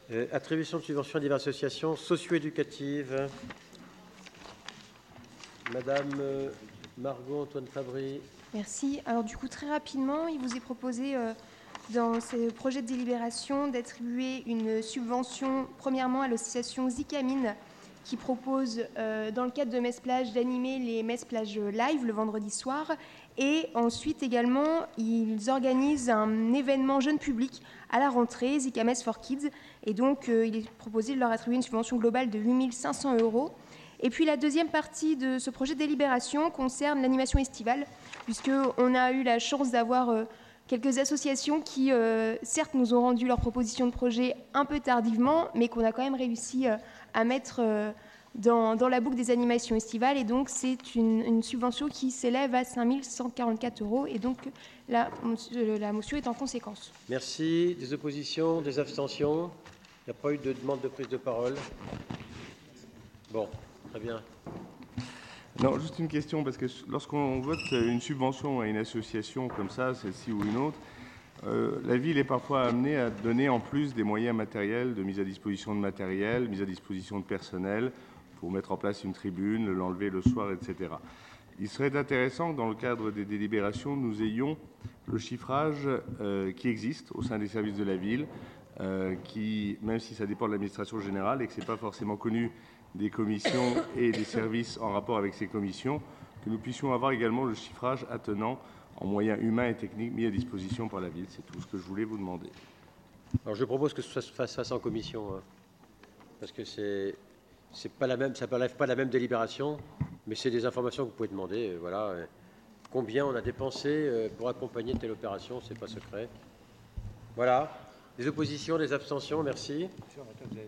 Attribution de subventions à diverses associations socio-éducatives. Madame Margot Antoine Fabry. Merci. Alors du coup, très rapidement, il vous est proposé dans ce projet de délibération d'attribuer une subvention premièrement à l'association Zicamine qui propose dans le cadre de Messe Plage d'animer les Messe Plage live le vendredi soir, et ensuite également ils organisent un événement jeune public à la rentrée, Zicamesse for Kids, et donc il est proposé de leur attribuer une subvention globale de 8 500 €. Et puis la deuxième partie de ce projet de délibération concerne l'animation estivale, puisqu'on a eu la chance d'avoir quelques associations qui, certes, nous ont rendu leurs propositions de projet un peu tardivement, mais qu'on a quand même réussi à mettre dans la boucle des animations estivales. Et donc, c'est une subvention qui s'élève à 5 144 €. Et donc, la motion est en conséquence. Merci. Des oppositions, des abstentions? Il n'y a pas eu de demande de prise de parole. Bon, très bien. Non, juste une question, parce que lorsqu'on vote une subvention à une association comme ça, celle-ci ou une autre, la ville est parfois amenée à donner en plus des moyens matériels, de mise à disposition de matériel, mise à disposition de personnel, pour mettre en place une tribune, l'enlever le soir, etc. Il serait intéressant que dans le cadre des délibérations, nous ayons le chiffrage qui existe au sein des services de la ville, qui, même si ça dépend de l'administration générale et que ce n'est pas forcément connu des commissions et des services en rapport avec ces commissions, que nous puissions avoir également le chiffrage attenant en moyens humains et techniques mis à disposition par la ville. C'est tout ce que je voulais vous demander. Alors je propose que ça se fasse en commission, hein, parce que c'est pas la même, ça ne relève pas la même délibération, mais c'est des informations que vous pouvez demander. Voilà, combien on a dépensé pour accompagner telle opération, c'est pas secret. Voilà. Des oppositions, des abstentions, merci.